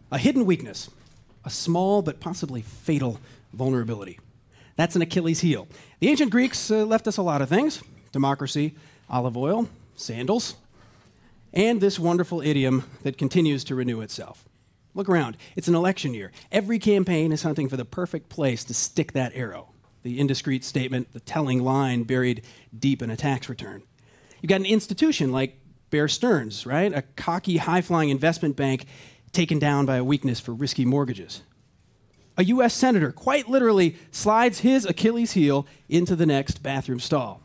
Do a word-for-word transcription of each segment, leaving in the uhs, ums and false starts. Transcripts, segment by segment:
A hidden weakness, a small but possibly fatal vulnerability. That's an Achilles heel. The ancient Greeks uh, left us a lot of things: democracy, olive oil, sandals, and this wonderful idiom that continues to renew itself. Look around. It's an election year. Every campaign is hunting for the perfect place to stick that arrow. The indiscreet statement, the telling line buried deep in a tax return. You've got an institution like Bear Stearns, right? A cocky, high-flying investment bank taken down by a weakness for risky mortgages. A U S senator quite literally slides his Achilles heel into the next bathroom stall.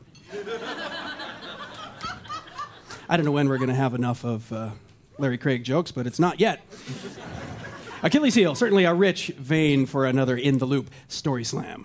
I don't know when we're going to have enough of uh, Larry Craig jokes, but it's not yet. Achilles heel, certainly a rich vein for another In the Loop Story Slam.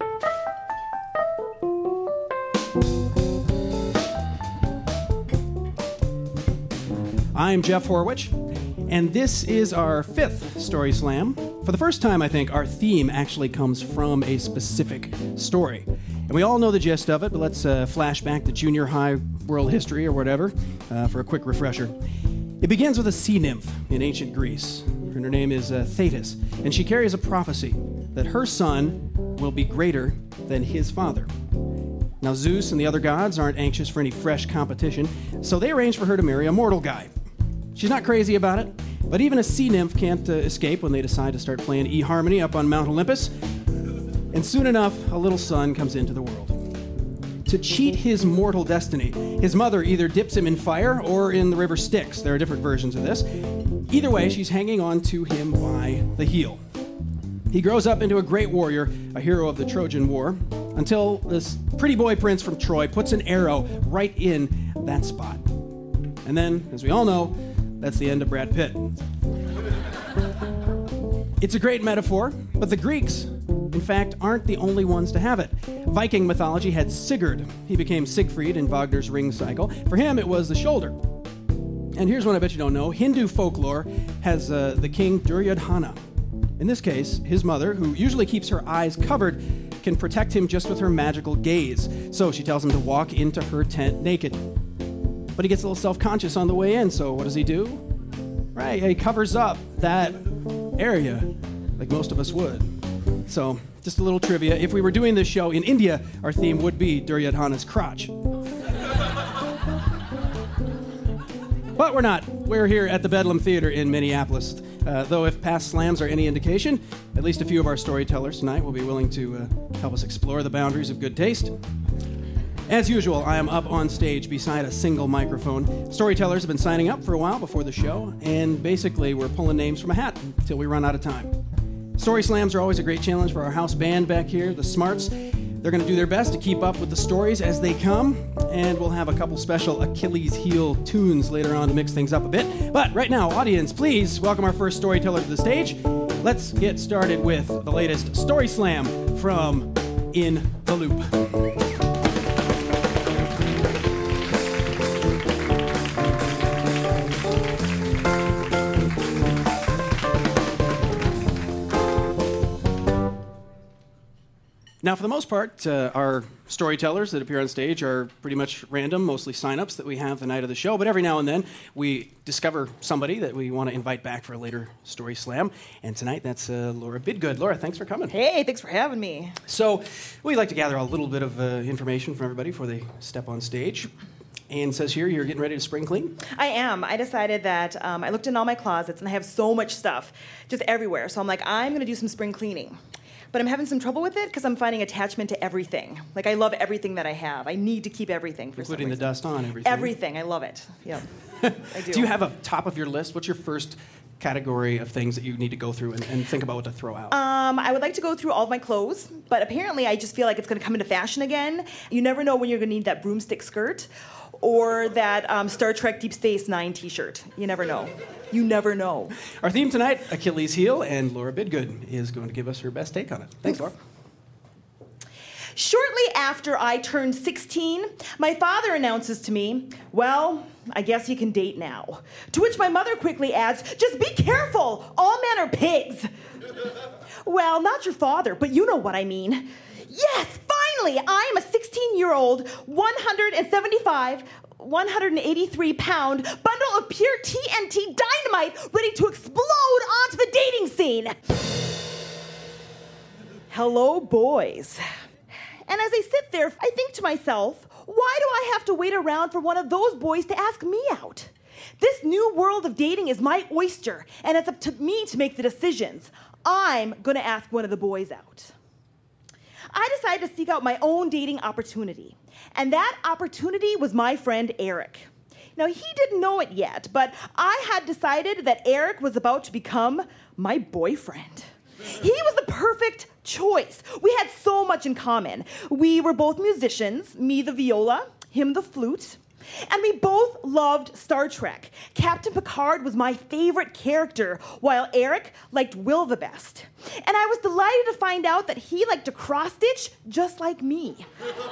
I'm Jeff Horwich, and this is our fifth Story Slam. For the first time, I think, our theme actually comes from a specific story. And we all know the gist of it, but let's uh, flash back to junior high world history or whatever uh, for a quick refresher. It begins with a sea nymph in ancient Greece. Her name is uh, Thetis, and she carries a prophecy that her son will be greater than his father. Now, Zeus and the other gods aren't anxious for any fresh competition, so they arrange for her to marry a mortal guy. She's not crazy about it, but even a sea nymph can't uh, escape when they decide to start playing eHarmony up on Mount Olympus. And soon enough, a little son comes into the world. To cheat his mortal destiny, his mother either dips him in fire or in the river Styx. There are different versions of this. Either way, she's hanging on to him by the heel. He grows up into a great warrior, a hero of the Trojan War, until this pretty boy prince from Troy puts an arrow right in that spot. And then, as we all know, that's the end of Brad Pitt. It's a great metaphor, but the Greeks, in fact, aren't the only ones to have it. Viking mythology had Sigurd. He became Siegfried in Wagner's Ring Cycle. For him, it was the shoulder. And here's one I bet you don't know. Hindu folklore has uh, the king Duryodhana. In this case, his mother, who usually keeps her eyes covered, can protect him just with her magical gaze. So she tells him to walk into her tent naked. But he gets a little self-conscious on the way in, so what does he do? Right, he covers up that area like most of us would. So, just a little trivia. If we were doing this show in India, our theme would be Duryodhana's crotch. But we're not. We're here at the Bedlam Theater in Minneapolis. Uh, though if past slams are any indication, at least a few of our storytellers tonight will be willing to uh, help us explore the boundaries of good taste. As usual, I am up on stage beside a single microphone. Storytellers have been signing up for a while before the show, and basically we're pulling names from a hat until we run out of time. Story slams are always a great challenge for our house band back here, the Smarts. They're going to do their best to keep up with the stories as they come, and we'll have a couple special Achilles heel tunes later on to mix things up a bit. But right now, audience, please welcome our first storyteller to the stage. Let's get started with the latest Story Slam from In the Loop. Now, for the most part, uh, our storytellers that appear on stage are pretty much random, mostly sign-ups that we have the night of the show. But every now and then, we discover somebody that we want to invite back for a later Story Slam. And tonight, that's uh, Laura Bidgood. Laura, thanks for coming. Hey, thanks for having me. So, we like to gather a little bit of uh, information from everybody before they step on stage. And it says here you're getting ready to spring clean? I am. I decided that um, I looked in all my closets, and I have so much stuff just everywhere. So I'm like, I'm going to do some spring cleaning. But I'm having some trouble with it because I'm finding attachment to everything. Like, I love everything that I have. I need to keep everything for Including some the reason. dust on everything. Everything. I love it. Yeah, I do. Do you have a top of your list? What's your first category of things that you need to go through and, and think about what to throw out? Um, I would like to go through all of my clothes, but apparently I just feel like it's going to come into fashion again. You never know when you're going to need that broomstick skirt or that um, Star Trek Deep Space Nine t-shirt. You never know. You never know. Our theme tonight, Achilles heel, and Laura Bidgood is going to give us her best take on it. Thanks, Laura. Shortly after I turned sixteen, my father announces to me, well, I guess you can date now. To which my mother quickly adds, just be careful, all men are pigs. Well, not your father, but you know what I mean. Yes, finally, I am a sixteen-year-old, one hundred seventy-five, one hundred eighty-three pound bundle of pure T N T dynamite ready to explode onto the Hello, boys. And as I sit there, I think to myself, why do I have to wait around for one of those boys to ask me out? This new world of dating is my oyster, and it's up to me to make the decisions. I'm going to ask one of the boys out. I decided to seek out my own dating opportunity, and that opportunity was my friend Eric. Now, he didn't know it yet, but I had decided that Eric was about to become my boyfriend. He was the perfect choice. We had so much in common. We were both musicians, me the viola, him the flute, and we both loved Star Trek. Captain Picard was my favorite character, while Eric liked Will the best. And I was delighted to find out that he liked to cross-stitch just like me.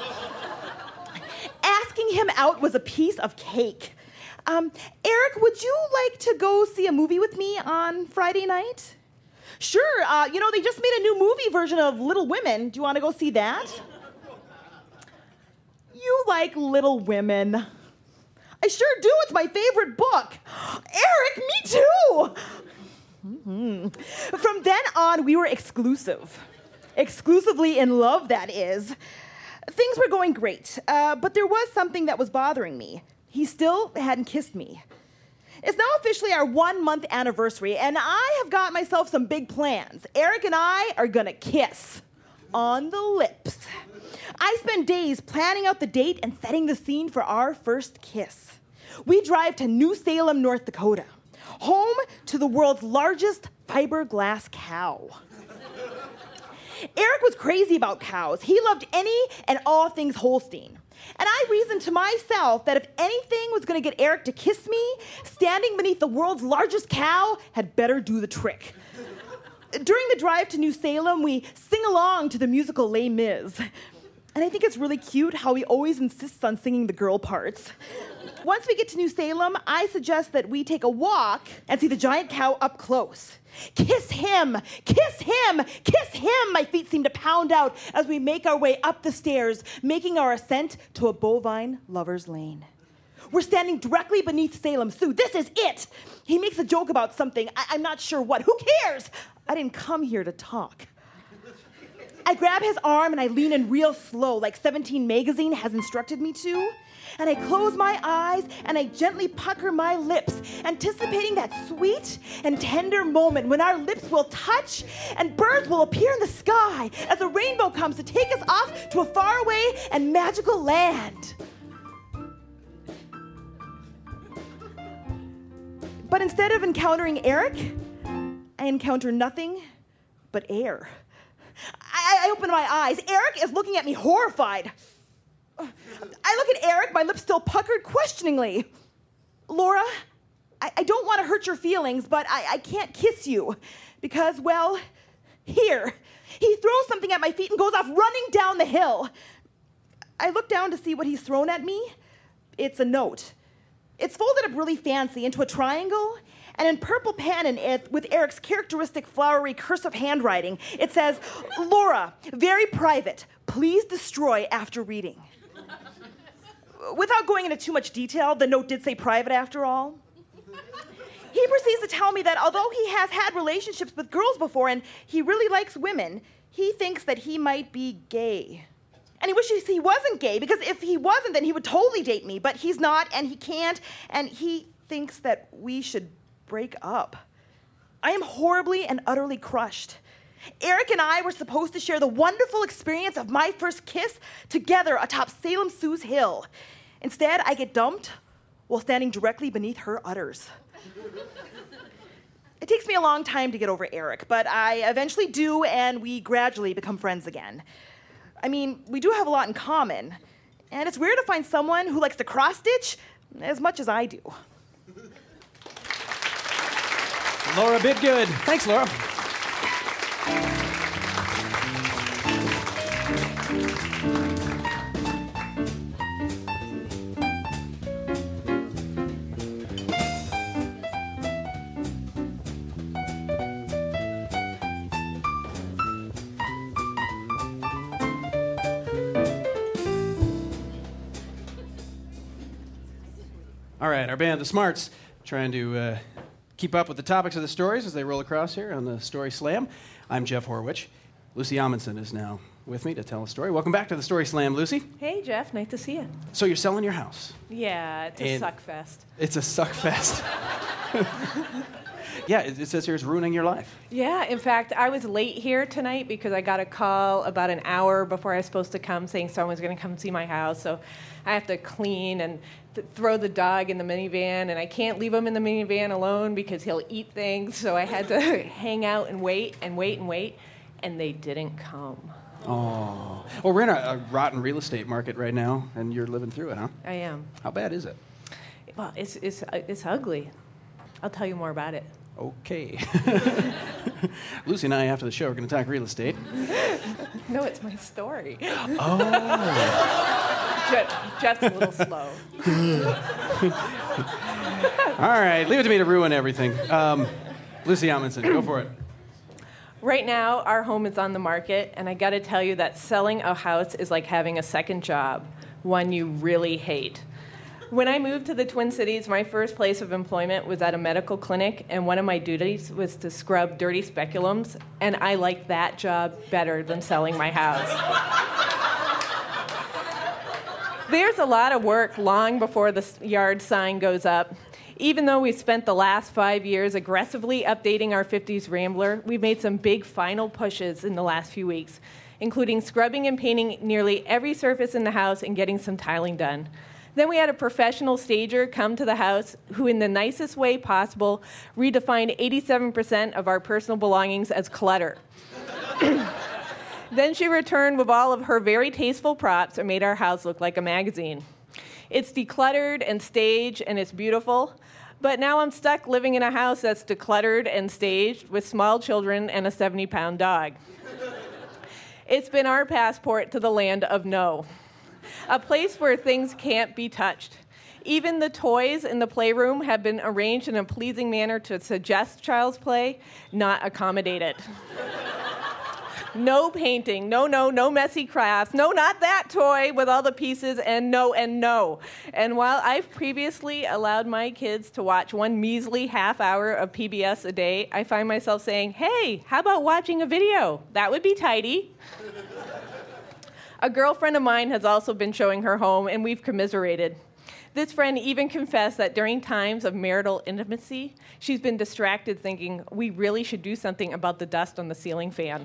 Asking him out was a piece of cake. Um, Eric, would you like to go see a movie with me on Friday night? Sure, uh, you know, they just made a new movie version of Little Women. Do you want to go see that? You like Little Women. I sure do. It's my favorite book. Eric, me too. Mm-hmm. From then on, we were exclusive. Exclusively in love, that is. Things were going great, uh, but there was something that was bothering me. He still hadn't kissed me. It's now officially our one-month anniversary, and I have got myself some big plans. Eric and I are gonna kiss on the lips. I spend days planning out the date and setting the scene for our first kiss. We drive to New Salem, North Dakota, home to the world's largest fiberglass cow. Eric was crazy about cows. He loved any and all things Holstein. And I reasoned to myself that if anything was going to get Eric to kiss me, standing beneath the world's largest cow had better do the trick. During the drive to New Salem, we sing along to the musical Les Mis. And I think it's really cute how he always insists on singing the girl parts. Once we get to New Salem, I suggest that we take a walk and see the giant cow up close. Kiss him, kiss him, kiss him, my feet seem to pound out as we make our way up the stairs, making our ascent to a bovine lover's lane. We're standing directly beneath Salem Sue. This is it. He makes a joke about something. I- I'm not sure what. Who cares? I didn't come here to talk. I grab his arm and I lean in real slow, like seventeen magazine has instructed me to. And I close my eyes and I gently pucker my lips, anticipating that sweet and tender moment when our lips will touch and birds will appear in the sky as a rainbow comes to take us off to a faraway and magical land. But instead of encountering Eric, I encounter nothing but air. I, I open my eyes. Eric is looking at me horrified. I look at Eric, my lips still puckered questioningly. Laura, I, I don't want to hurt your feelings, but I, I can't kiss you because, well, here. He throws something at my feet and goes off running down the hill. I look down to see what he's thrown at me. It's a note. It's folded up really fancy into a triangle, and in purple pen and it, with Eric's characteristic flowery cursive handwriting, it says, Laura, very private, please destroy after reading. Without going into too much detail, the note did say private after all. He proceeds to tell me that although he has had relationships with girls before and he really likes women, he thinks that he might be gay. And he wishes he wasn't gay, because if he wasn't, then he would totally date me. But he's not, and he can't, and he thinks that we should break up. I am horribly and utterly crushed. Eric and I were supposed to share the wonderful experience of my first kiss together atop Salem Sue's hill. Instead, I get dumped while standing directly beneath her udders. It takes me a long time to get over Eric, but I eventually do, and we gradually become friends again. I mean, we do have a lot in common, and it's weird to find someone who likes to cross-stitch as much as I do. Laura Bidgood. Thanks, Laura. All right, our band, The Smarts, trying to uh, keep up with the topics of the stories as they roll across here on the Story Slam. I'm Jeff Horwich. Lucy Amundsen is now with me to tell a story. Welcome back to the Story Slam, Lucy. Hey, Jeff. Nice to see you. So you're selling your house. Yeah, it's a And suck fest. It's a suck fest. Yeah, it, it says here it's ruining your life. Yeah, in fact, I was late here tonight because I got a call about an hour before I was supposed to come saying someone's going to come see my house. So I have to clean and th- throw the dog in the minivan, and I can't leave him in the minivan alone because he'll eat things. So I had to hang out and wait and wait and wait, and they didn't come. Oh. Well, we're in a, a rotten real estate market right now, and you're living through it, huh? I am. How bad is it? Well, it's it's it's ugly. I'll tell you more about it. Okay. Lucy and I, after the show, are going to talk real estate. No, it's my story. Oh. Jeff, Jeff's a little slow. All right, leave it to me to ruin everything. Um, Lucy Amundsen, go for it. Right now, our home is on the market, and I got to tell you that selling a house is like having a second job, one you really hate. When I moved to the Twin Cities, my first place of employment was at a medical clinic, and one of my duties was to scrub dirty speculums, and I liked that job better than selling my house. There's a lot of work long before the yard sign goes up. Even though we've spent the last five years aggressively updating our fifties Rambler, we've made some big final pushes in the last few weeks, including scrubbing and painting nearly every surface in the house and getting some tiling done. Then we had a professional stager come to the house who, in the nicest way possible, redefined eighty-seven percent of our personal belongings as clutter. Then she returned with all of her very tasteful props and made our house look like a magazine. It's decluttered and staged, and it's beautiful, but now I'm stuck living in a house that's decluttered and staged with small children and a seventy-pound dog. It's been our passport to the land of no. A place where things can't be touched. Even the toys in the playroom have been arranged in a pleasing manner to suggest child's play, not accommodate it. No painting, no, no, no messy crafts, no, not that toy with all the pieces, and no, and no. And while I've previously allowed my kids to watch one measly half hour of P B S a day, I find myself saying, hey, how about watching a video? That would be tidy. A girlfriend of mine has also been showing her home, and we've commiserated. This friend even confessed that during times of marital intimacy, she's been distracted thinking, we really should do something about the dust on the ceiling fan.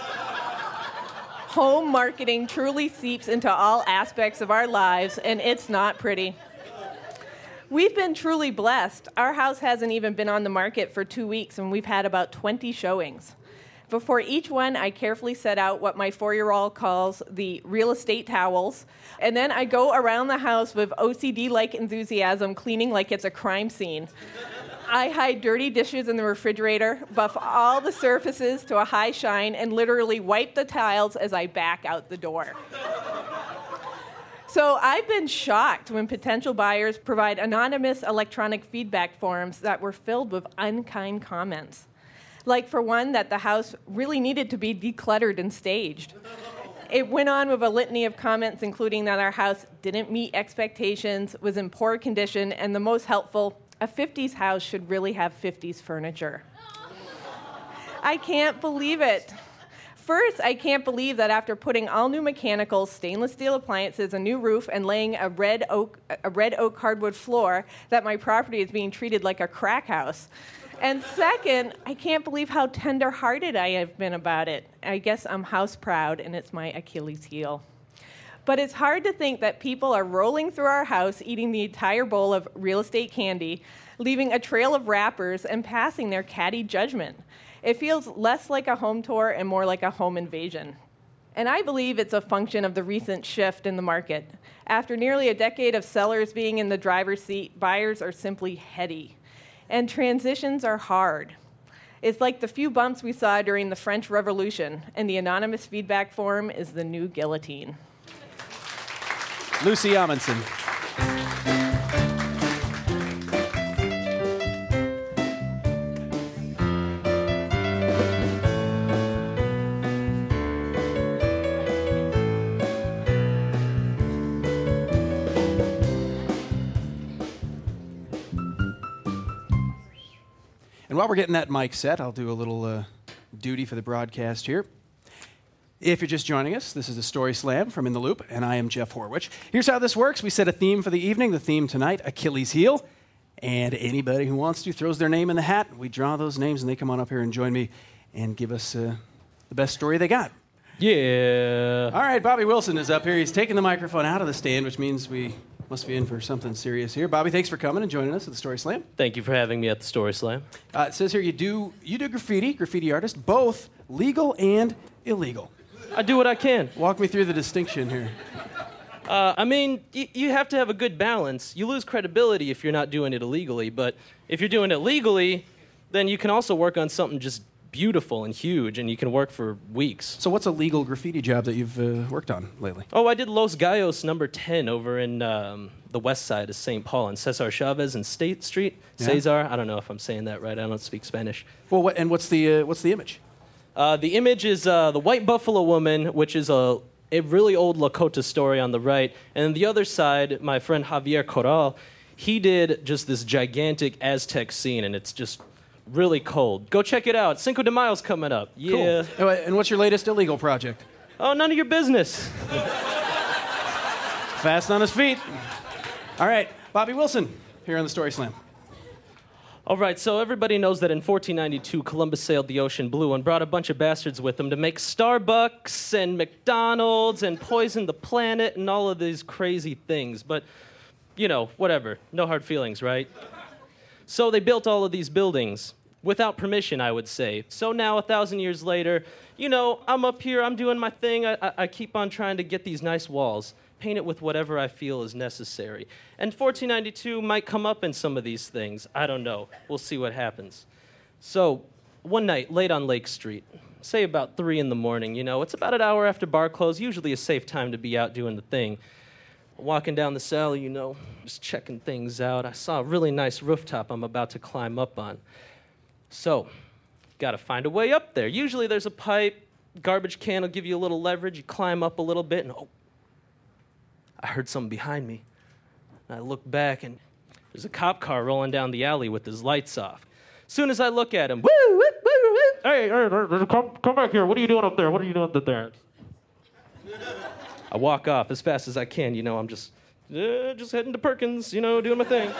Home marketing truly seeps into all aspects of our lives, and it's not pretty. We've been truly blessed. Our house hasn't even been on the market for two weeks, and we've had about twenty showings. Before each one, I carefully set out what my four-year-old calls the real estate towels, and then I go around the house with O C D-like enthusiasm, cleaning like it's a crime scene. I hide dirty dishes in the refrigerator, buff all the surfaces to a high shine, and literally wipe the tiles as I back out the door. So I've been shocked when potential buyers provide anonymous electronic feedback forms that were filled with unkind comments. Like, for one, that the house really needed to be decluttered and staged. It went on with a litany of comments, including that our house didn't meet expectations, was in poor condition, and the most helpful, a fifties house should really have fifties furniture. I can't believe it. First, I can't believe that after putting all new mechanicals, stainless steel appliances, a new roof, and laying a red oak, a red oak hardwood floor, that my property is being treated like a crack house. And second, I can't believe how tender-hearted I have been about it. I guess I'm house proud, and it's my Achilles heel. But it's hard to think that people are rolling through our house, eating the entire bowl of real estate candy, leaving a trail of wrappers, and passing their catty judgment. It feels less like a home tour and more like a home invasion. And I believe it's a function of the recent shift in the market. After nearly a decade of sellers being in the driver's seat, buyers are simply heady. And transitions are hard. It's like the few bumps we saw during the French Revolution, and the anonymous feedback form is the new guillotine. Lucy Amundsen. And while we're getting that mic set, I'll do a little uh, duty for the broadcast here. If you're just joining us, this is a Story Slam from In the Loop, and I am Jeff Horwich. Here's how this works. We set a theme for the evening. The theme tonight, Achilles' heel. And anybody who wants to throws their name in the hat. We draw those names, and they come on up here and join me and give us uh, the best story they got. Yeah. All right, Bobby Wilson is up here. He's taking the microphone out of the stand, which means we must be in for something serious here. Bobby, thanks for coming and joining us at the Story Slam. Thank you for having me at the Story Slam. Uh, it says here you do you do graffiti, graffiti artist, both legal and illegal. I do what I can. Walk me through the distinction here. Uh, I mean, y- you have to have a good balance. You lose credibility if you're not doing it illegally, but if you're doing it legally, then you can also work on something just beautiful and huge, and you can work for weeks. So what's a legal graffiti job that you've uh, worked on lately? Oh, I did Los Gallos number ten over in um, the west side of Saint Paul, in Cesar Chavez and State Street. Yeah. Cesar, I don't know if I'm saying that right. I don't speak Spanish. Well, what, and what's the uh, what's the image? Uh, the image is uh, the White Buffalo Woman, which is a, a really old Lakota story on the right. And on the other side, my friend Javier Corral, he did just this gigantic Aztec scene, and it's just really cold. Go check it out. Cinco de Mayo's coming up. Yeah. Cool. And what's your latest illegal project? Oh, none of your business. Fast on his feet. All right, Bobby Wilson here on the Story Slam. All right, so everybody knows that in fourteen ninety-two, Columbus sailed the ocean blue and brought a bunch of bastards with him to make Starbucks and McDonald's and poison the planet and all of these crazy things. But, you know, whatever. No hard feelings, right? So they built all of these buildings without permission, I would say. So now, a thousand years later, you know, I'm up here, I'm doing my thing. I, I, I keep on trying to get these nice walls, paint it with whatever I feel is necessary. And fourteen ninety-two might come up in some of these things. I don't know. We'll see what happens. So, one night, late on Lake Street, say about three in the morning, you know, it's about an hour after bar close, usually a safe time to be out doing the thing. Walking down the alley, you know, just checking things out. I saw a really nice rooftop I'm about to climb up on. So, gotta find a way up there. Usually there's a pipe, garbage can will give you a little leverage, you climb up a little bit, and oh, I heard something behind me. And I look back, and there's a cop car rolling down the alley with his lights off. As soon as I look at him, woo, woo, woo, woo, hey, hey, hey, come, come back here. What are you doing up there? What are you doing up there? I walk off as fast as I can. You know, I'm just, uh, just heading to Perkins, you know, doing my thing.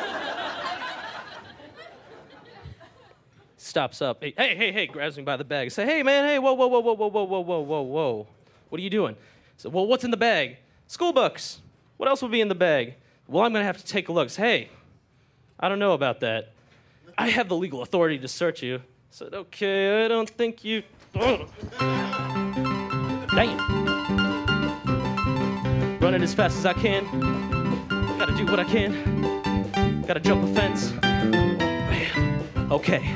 Stops up. Hey, hey, hey, hey, grabs me by the bag. I say, hey, man, hey, whoa, whoa, whoa, whoa, whoa, whoa, whoa, whoa, whoa, whoa. What are you doing? I said, well, what's in the bag? School books. What else would be in the bag? Well, I'm going to have to take a look. I said, hey, I don't know about that. I have the legal authority to search you. I said, okay, I don't think you... Oh. Dang it. Running as fast as I can. Gotta do what I can. Gotta jump a fence. Man. Okay.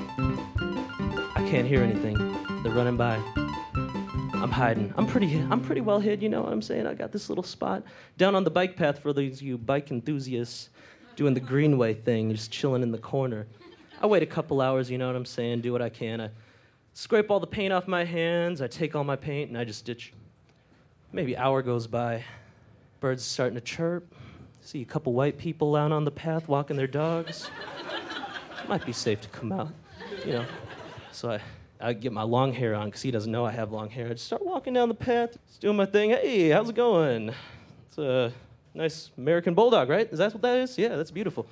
I can't hear anything. They're running by. I'm hiding. I'm pretty I'm pretty well hid, you know what I'm saying? I got this little spot down on the bike path for those you bike enthusiasts doing the Greenway thing, just chilling in the corner. I wait a couple hours, you know what I'm saying, do what I can. I scrape all the paint off my hands, I take all my paint, and I just ditch. Maybe an hour goes by. Birds starting to chirp. See a couple white people out on the path walking their dogs. Might be safe to come out, you know. So I, I get my long hair on because he doesn't know I have long hair. I just start walking down the path, just doing my thing. Hey, how's it going? It's a nice American bulldog, right? Is that what that is? Yeah, that's beautiful.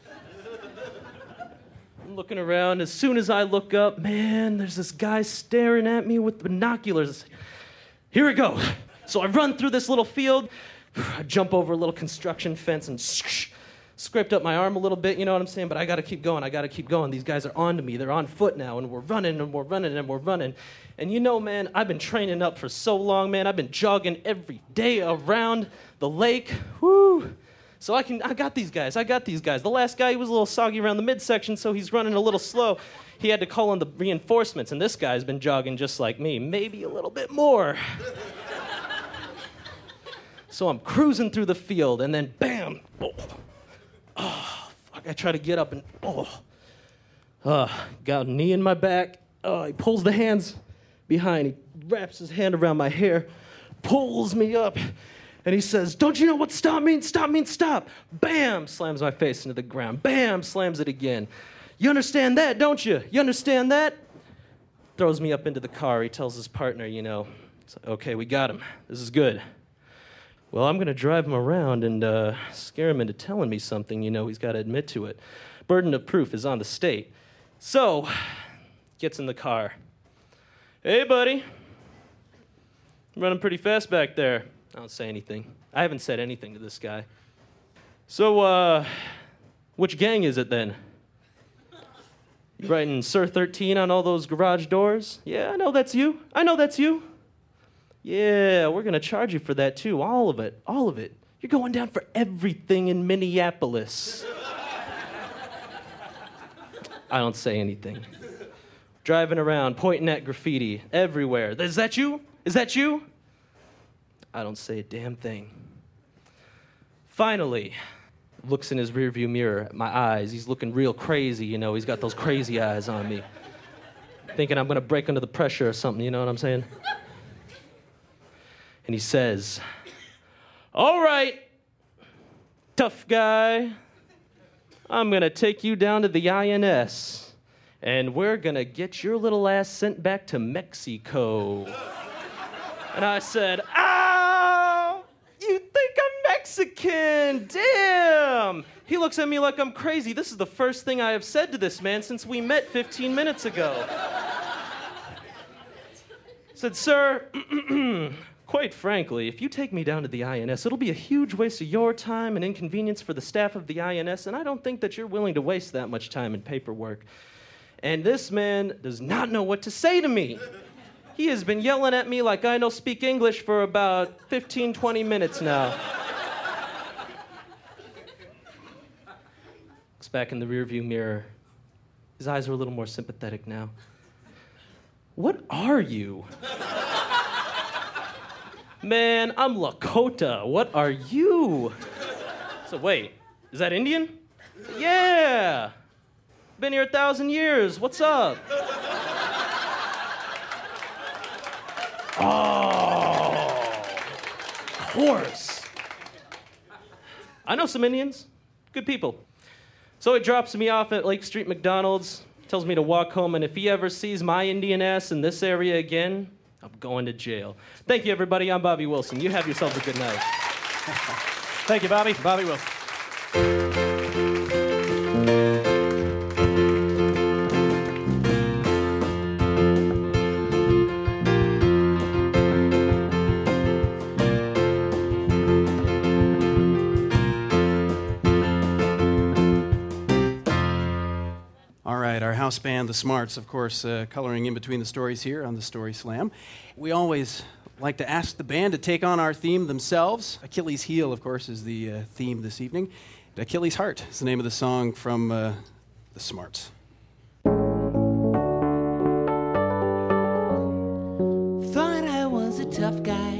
I'm looking around. As soon as I look up, man, there's this guy staring at me with binoculars. Here we go. So I run through this little field. I jump over a little construction fence and scraped up my arm a little bit, you know what I'm saying? But I gotta keep going, I gotta keep going. These guys are on to me, they're on foot now, and we're running and we're running and we're running. And you know, man, I've been training up for so long, man. I've been jogging every day around the lake. Woo! So I can, I got these guys, I got these guys. The last guy, he was a little soggy around the midsection, so he's running a little slow. He had to call in the reinforcements, and this guy's been jogging just like me, maybe a little bit more. So I'm cruising through the field, and then bam! Oh, oh fuck, I try to get up, and oh. Uh, got a knee in my back. Oh, he pulls the hands behind. He wraps his hand around my hair, pulls me up, and he says, don't you know what stop means? Stop means stop. Bam! Slams my face into the ground. Bam! Slams it again. You understand that, don't you? You understand that? Throws me up into the car. He tells his partner, you know, It's like, okay, we got him. This is good. Well, I'm going to drive him around and uh, scare him into telling me something. You know, he's got to admit to it. Burden of proof is on the state. So, gets in the car. Hey, buddy. Running pretty fast back there. I don't say anything. I haven't said anything to this guy. So, uh, which gang is it then? You writing Sir thirteen on all those garage doors? Yeah, I know that's you. I know that's you. Yeah, we're going to charge you for that too. All of it. All of it. You're going down for everything in Minneapolis. I don't say anything. Driving around, pointing at graffiti everywhere. Is that you? Is that you? I don't say a damn thing. Finally, looks in his rearview mirror at my eyes. He's looking real crazy, you know. He's got those crazy eyes on me. Thinking I'm going to break under the pressure or something, you know what I'm saying? And he says, all right, tough guy, I'm going to take you down to the I N S, and we're going to get your little ass sent back to Mexico. And I said, ow, you think I'm Mexican? Damn. He looks at me like I'm crazy. This is the first thing I have said to this man since we met fifteen minutes ago. Said, sir, quite frankly, if you take me down to the I N S, it'll be a huge waste of your time and inconvenience for the staff of the I N S, and I don't think that you're willing to waste that much time in paperwork. And this man does not know what to say to me. He has been yelling at me like I don't speak English for about fifteen, twenty minutes now. Looks back in the rearview mirror. His eyes are a little more sympathetic now. What are you? Man, I'm Lakota. What are you? So wait, is that Indian? Yeah. Been here a thousand years. What's up? Oh, of course. I know some Indians. Good people. So he drops me off at Lake Street McDonald's, tells me to walk home, and if he ever sees my Indian ass in this area again, I'm going to jail. Thank you, everybody. I'm Bobby Wilson. You have yourselves a good night. Thank you, Bobby. Bobby Wilson. All right, our house band, The Smarts, of course, uh, coloring in between the stories here on the Story Slam. We always like to ask the band to take on our theme themselves. Achilles' Heel, of course, is the uh, theme this evening. Achilles' Heart is the name of the song from uh, The Smarts. Thought I was a tough guy,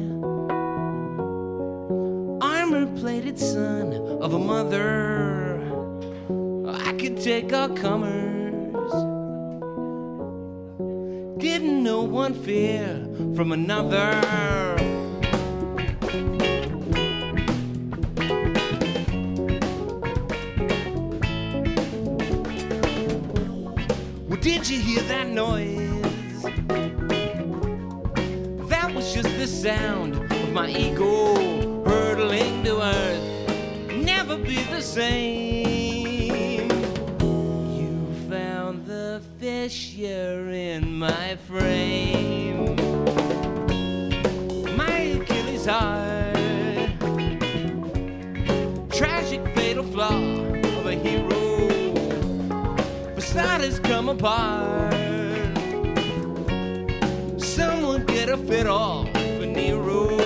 armor-plated son of a mother. I could take all comers, didn't know one fear from another. Well, did you hear that noise? That was just the sound of my ego hurtling to earth. Never be the same. Fissure in my frame, my Achilles heart, tragic fatal flaw of a hero, facade has come apart. Someone get a fit off for Nero.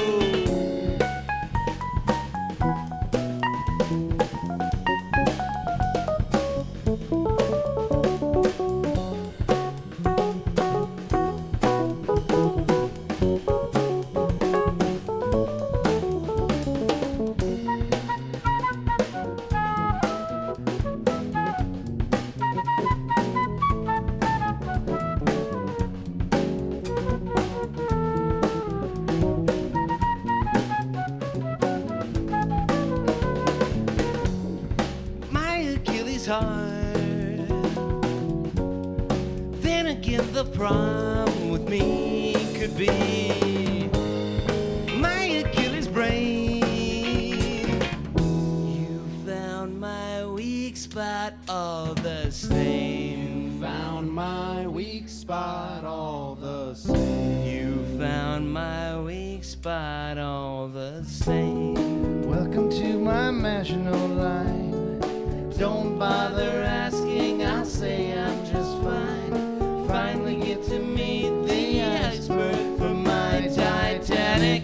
Heart. Then again, the problem with me could be my Achilles brain. You found my weak spot all the same. Found my weak spot all the same. You found my weak spot all the same. Welcome to my marginal line. Don't bother asking, I'll say I'm just fine. Finally get to meet the iceberg for my Titanic.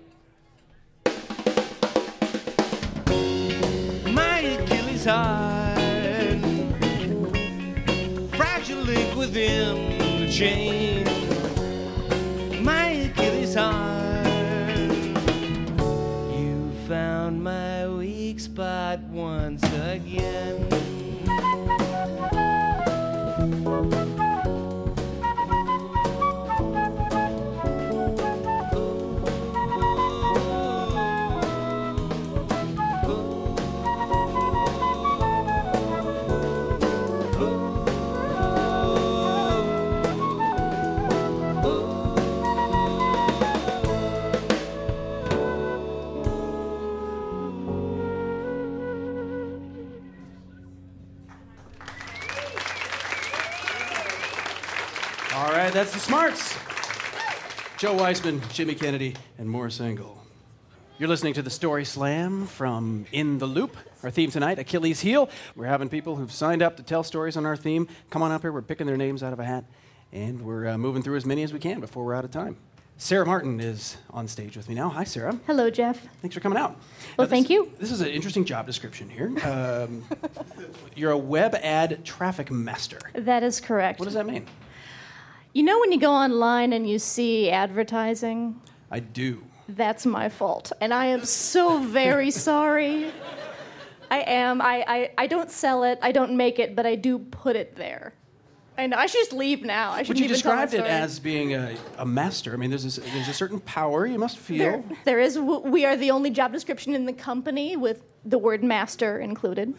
My Achilles heart, fragile link within the chain. My Achilles heart, you found my weak spot once again. All right, that's the Smarts. Joe Weissman, Jimmy Kennedy, and Morris Engel. You're listening to the Story Slam from In the Loop. Our theme tonight, Achilles Heel. We're having people who've signed up to tell stories on our theme. Come on up here. We're picking their names out of a hat, and we're uh, moving through as many as we can before we're out of time. Sarah Martin is on stage with me now. Hi, Sarah. Hello, Jeff. Thanks for coming out. Well, Now, thank this, you. This is an interesting job description here. Um, you're a web ad traffic master. That is correct. What does that mean? You know when you go online and you see advertising? I do. That's my fault. And I am so very sorry. I am. I, I, I don't sell it. I don't make it, but I do put it there. I know. I should just leave now. I But shouldn't you even tell my described it story. as being a, a master. I mean, there's, this, there's a certain power you must feel. There, there is. We are the only job description in the company with the word master included.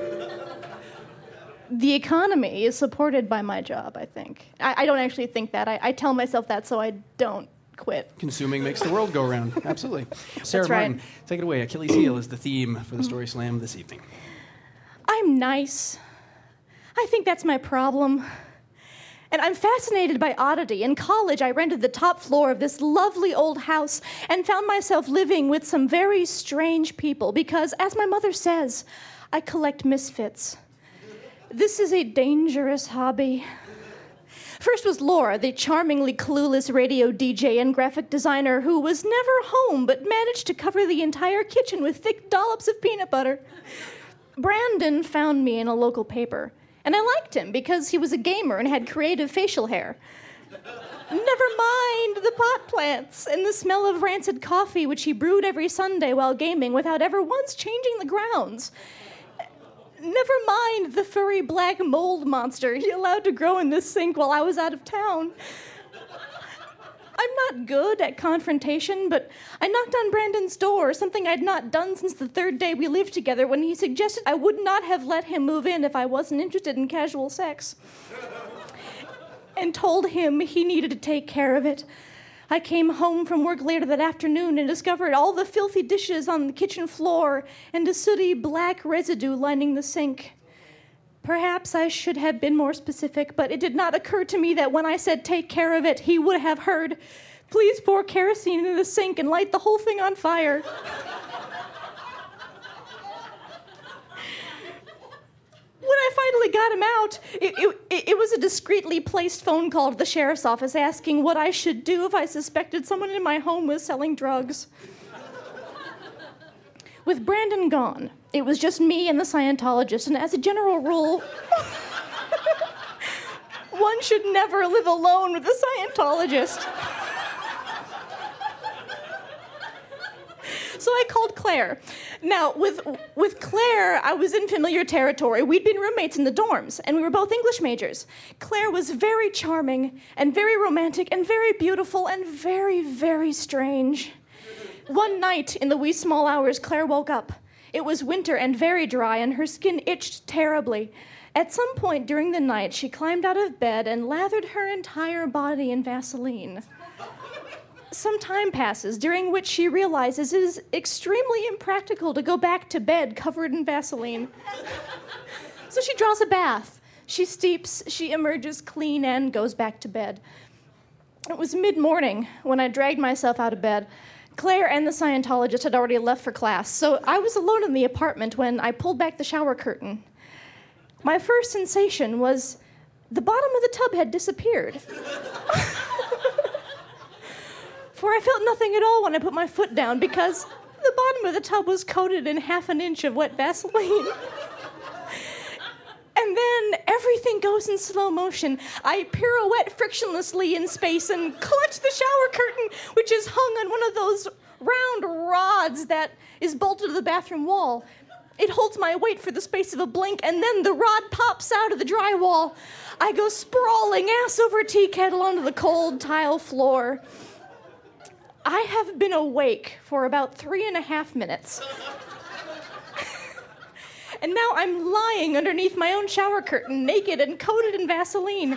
The economy is supported by my job, I think. I, I don't actually think that. I, I tell myself that so I don't quit. Consuming makes the world go round. Absolutely. Sarah right. Martin, take it away. Achilles Heel is the theme for the Story Slam this evening. I'm nice. I think that's my problem. And I'm fascinated by oddity. In college, I rented the top floor of this lovely old house and found myself living with some very strange people because, as my mother says, I collect misfits. This is a dangerous hobby. First was Laura, the charmingly clueless radio D J and graphic designer who was never home but managed to cover the entire kitchen with thick dollops of peanut butter. Brandon found me in a local paper, and I liked him because he was a gamer and had creative facial hair. Never mind the pot plants and the smell of rancid coffee which he brewed every Sunday while gaming without ever once changing the grounds. Never mind the furry black mold monster he allowed to grow in this sink while I was out of town. I'm not good at confrontation, but I knocked on Brandon's door, something I'd not done since the third day we lived together when he suggested I would not have let him move in if I wasn't interested in casual sex. And told him he needed to take care of it. I came home from work later that afternoon and discovered all the filthy dishes on the kitchen floor and a sooty black residue lining the sink. Perhaps I should have been more specific, but it did not occur to me that when I said take care of it, he would have heard, please pour kerosene in the sink and light the whole thing on fire. When I finally got him out, it, it, it was a discreetly placed phone call to the sheriff's office asking what I should do if I suspected someone in my home was selling drugs. With Brandon gone, it was just me and the Scientologist, and as a general rule, one should never live alone with a Scientologist. So I called Claire. Now, with with Claire, I was in familiar territory. We'd been roommates in the dorms, and we were both English majors. Claire was very charming, and very romantic, and very beautiful, and very, very strange. One night, in the wee small hours, Claire woke up. It was winter and very dry, and her skin itched terribly. At some point during the night, she climbed out of bed and lathered her entire body in Vaseline. Some time passes, during which she realizes it is extremely impractical to go back to bed covered in Vaseline. So she draws a bath. She steeps, she emerges clean, and goes back to bed. It was mid-morning when I dragged myself out of bed. Claire and the Scientologist had already left for class, so I was alone in the apartment when I pulled back the shower curtain. My first sensation was the bottom of the tub had disappeared. For I felt nothing at all when I put my foot down because the bottom of the tub was coated in half an inch of wet Vaseline. And then everything goes in slow motion. I pirouette frictionlessly in space and clutch the shower curtain, which is hung on one of those round rods that is bolted to the bathroom wall. It holds my weight for the space of a blink, and then the rod pops out of the drywall. I go sprawling ass over tea kettle onto the cold tile floor. I have been awake for about three and a half minutes. And now I'm lying underneath my own shower curtain, naked and coated in Vaseline.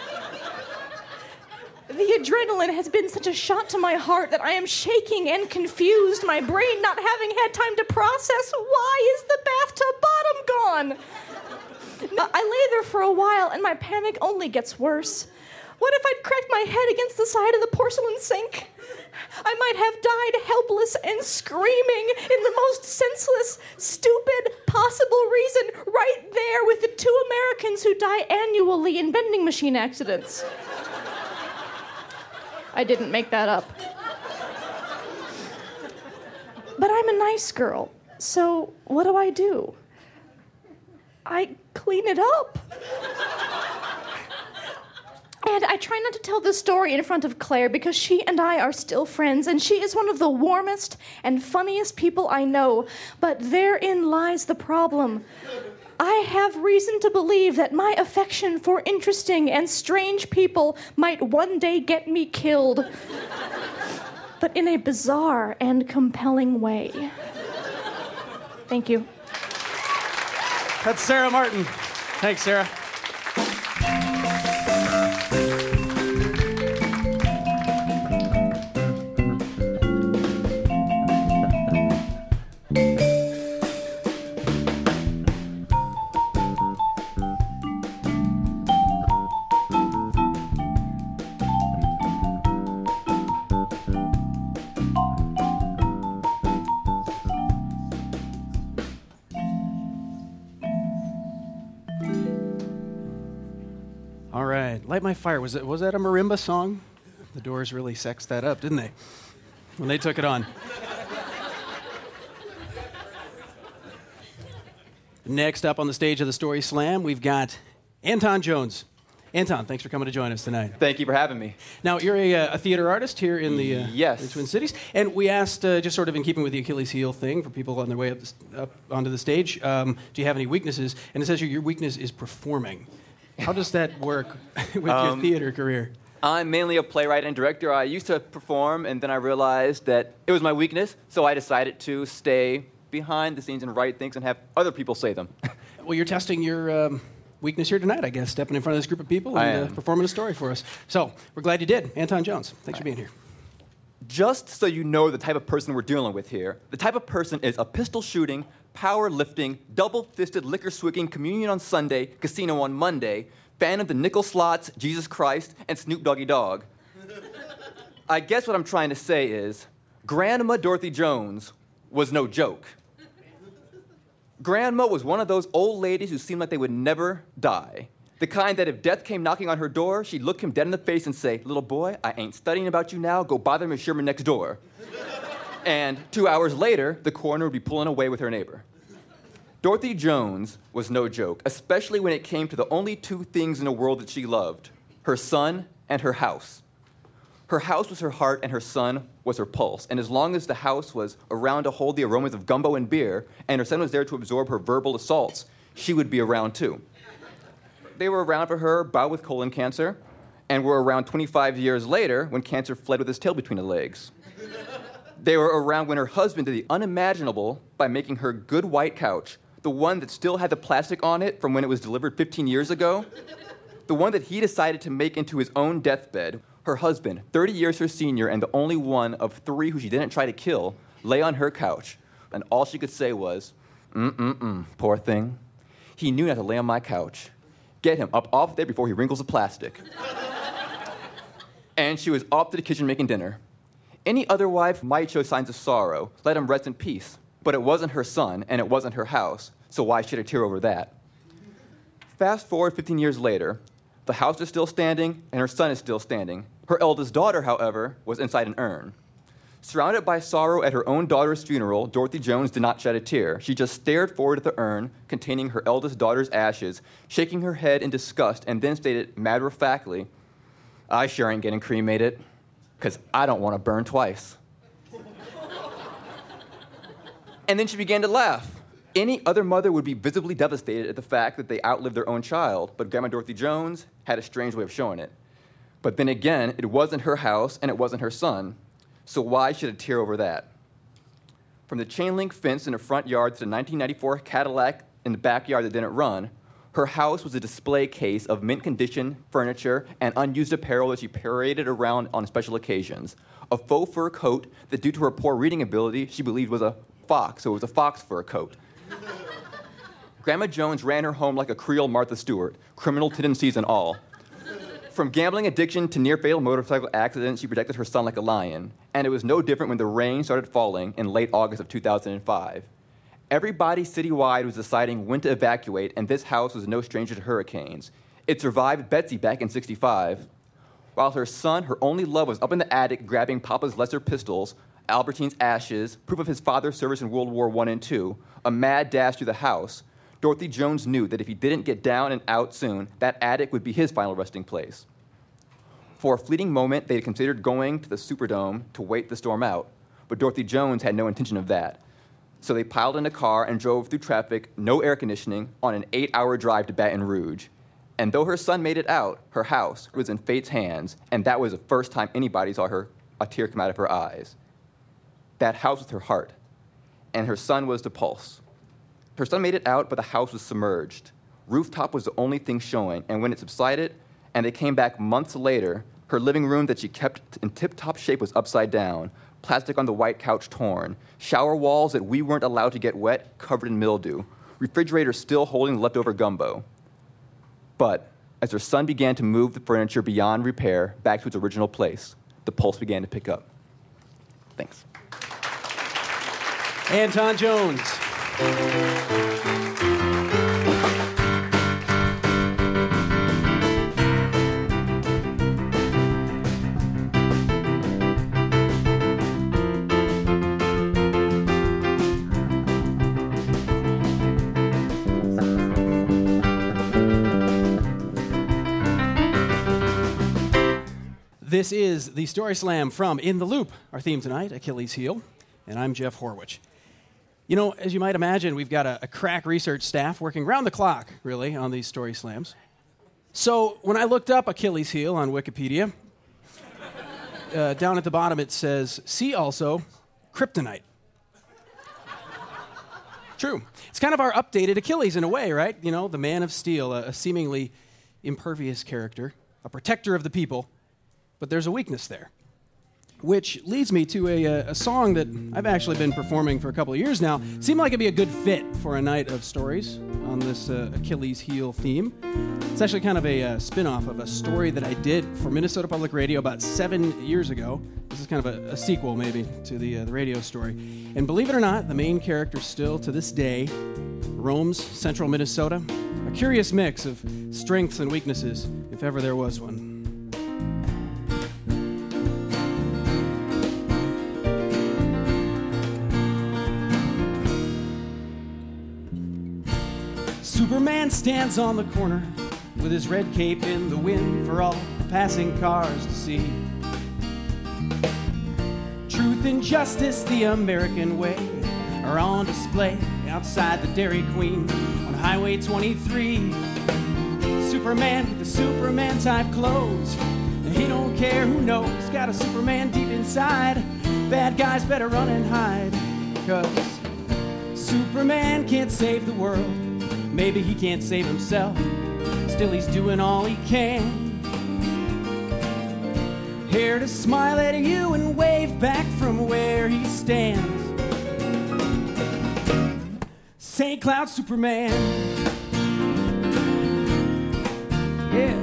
The adrenaline has been such a shot to my heart that I am shaking and confused, my brain not having had time to process why is the bathtub bottom gone. I lay there for a while, and my panic only gets worse. What if I'd cracked my head against the side of the porcelain sink? I might have died helpless and screaming in the most senseless, stupid, possible reason right there with the two Americans who die annually in vending machine accidents. I didn't make that up. But I'm a nice girl, so what do I do? I clean it up. And I try not to tell this story in front of Claire because she and I are still friends, and she is one of the warmest and funniest people I know. But therein lies the problem. I have reason to believe that my affection for interesting and strange people might one day get me killed. But in a bizarre and compelling way. Thank you. That's Sarah Martin. Thanks, Sarah. Light My Fire. Was it? Was that a marimba song? The Doors really sexed that up, didn't they? When they took it on. Next up on the stage of the Story Slam, we've got Anton Jones. Anton, thanks for coming to join us tonight. Thank you for having me. Now, you're a, a theater artist here in the, uh, yes. the Twin Cities, and we asked, uh, just sort of in keeping with the Achilles heel thing, for people on their way up, the, up onto the stage, um, do you have any weaknesses? And it says here your weakness is performing. How does that work with um, your theater career? I'm mainly a playwright and director. I used to perform, and then I realized that it was my weakness, so I decided to stay behind the scenes and write things and have other people say them. Well, you're testing your um, weakness here tonight, I guess, stepping in front of this group of people and uh, performing a story for us. So we're glad you did. Anton Jones, thanks All for being here. Just so you know the type of person we're dealing with here, the type of person is a pistol-shooting, power-lifting, double-fisted, liquor-swigging, communion on Sunday, casino on Monday, fan of the nickel slots, Jesus Christ, and Snoop Doggy Dogg. I guess what I'm trying to say is, Grandma Dorothy Jones was no joke. Grandma was one of those old ladies who seemed like they would never die. The kind that if death came knocking on her door, she'd look him dead in the face and say, "Little boy, I ain't studying about you now. Go bother Miss Sherman next door." And two hours later, the coroner would be pulling away with her neighbor. Dorothy Jones was no joke, especially when it came to the only two things in the world that she loved, her son and her house. Her house was her heart and her son was her pulse. And as long as the house was around to hold the aromas of gumbo and beer, and her son was there to absorb her verbal assaults, she would be around too. They were around for her bout with colon cancer, and were around twenty-five years later when cancer fled with his tail between his legs. They were around when her husband did the unimaginable by making her good white couch, the one that still had the plastic on it from when it was delivered fifteen years ago, the one that he decided to make into his own deathbed, Her husband, thirty years her senior and the only one of three who she didn't try to kill, lay on her couch, and all she could say was, mm-mm-mm, poor thing. He knew not to lay on my couch. Get him up off there before he wrinkles the plastic. And she was off to the kitchen making dinner. Any other wife might show signs of sorrow, let him rest in peace, but it wasn't her son, and it wasn't her house, so why should I tear over that? Fast forward fifteen years later, the house is still standing, and her son is still standing. Her eldest daughter, however, was inside an urn. Surrounded by sorrow at her own daughter's funeral, Dorothy Jones did not shed a tear. She just stared forward at the urn containing her eldest daughter's ashes, shaking her head in disgust, and then stated matter-of-factly, I sure ain't getting cremated, because I don't want to burn twice. And then she began to laugh. Any other mother would be visibly devastated at the fact that they outlived their own child, but Grandma Dorothy Jones had a strange way of showing it. But then again, it wasn't her house and it wasn't her son, so why should it tear over that? From the chain link fence in the front yard to the nineteen ninety-four Cadillac in the backyard that didn't run, her house was a display case of mint condition furniture and unused apparel that she paraded around on special occasions. A faux fur coat that, due to her poor reading ability, she believed was a fox, so it was a fox fur coat. Grandma Jones ran her home like a Creole Martha Stewart, criminal tendencies and all. From gambling addiction to near-fatal motorcycle accidents, she protected her son like a lion. And it was no different when the rain started falling in late August of two thousand five. Everybody citywide was deciding when to evacuate, and this house was no stranger to hurricanes. It survived Betsy back in sixty-five. While her son, her only love, was up in the attic grabbing Papa's lesser pistols, Albertine's ashes, proof of his father's service in World War One and Two, a mad dash through the house, Dorothy Jones knew that if he didn't get down and out soon, that attic would be his final resting place. For a fleeting moment, they had considered going to the Superdome to wait the storm out, but Dorothy Jones had no intention of that. So they piled in a car and drove through traffic, no air conditioning, on an eight-hour drive to Baton Rouge. And though her son made it out, her house was in fate's hands, and that was the first time anybody saw her a tear come out of her eyes. That house was her heart, and her son was the pulse. Her son made it out, but the house was submerged. Rooftop was the only thing showing, and when it subsided, and they came back months later, her living room that she kept in tip-top shape was upside down, plastic on the white couch torn, shower walls that we weren't allowed to get wet covered in mildew, refrigerator still holding leftover gumbo. But as her son began to move the furniture beyond repair back to its original place, the pulse began to pick up. Thanks. Anton Jones. This is the Story Slam from In the Loop. Our theme tonight, Achilles' Heel, and I'm Jeff Horwich. You know, as you might imagine, we've got a, a crack research staff working round the clock, really, on these Story Slams. So when I looked up Achilles' Heel on Wikipedia, uh, down at the bottom it says, see also kryptonite. True. It's kind of our updated Achilles in a way, right? You know, the man of steel, a, a seemingly impervious character, a protector of the people. But there's a weakness there, which leads me to a, a song that I've actually been performing for a couple of years now. Seemed like it'd be a good fit for a night of stories on this uh, Achilles' Heel theme. It's actually kind of a uh, spin-off of a story that I did for Minnesota Public Radio about seven years ago. This is kind of a, a sequel, maybe, to the, uh, the radio story. And believe it or not, the main character still, to this day, roams central Minnesota. A curious mix of strengths and weaknesses, if ever there was one. Superman stands on the corner with his red cape in the wind for all the passing cars to see. Truth and justice, the American way, are on display outside the Dairy Queen on Highway twenty-three. Superman with the Superman type clothes, he don't care who knows, got a Superman deep inside. Bad guys better run and hide, 'cause Superman can't save the world. Maybe he can't save himself, still he's doing all he can. here to smile at you and wave back from where he stands. Saint Cloud Superman. Yeah.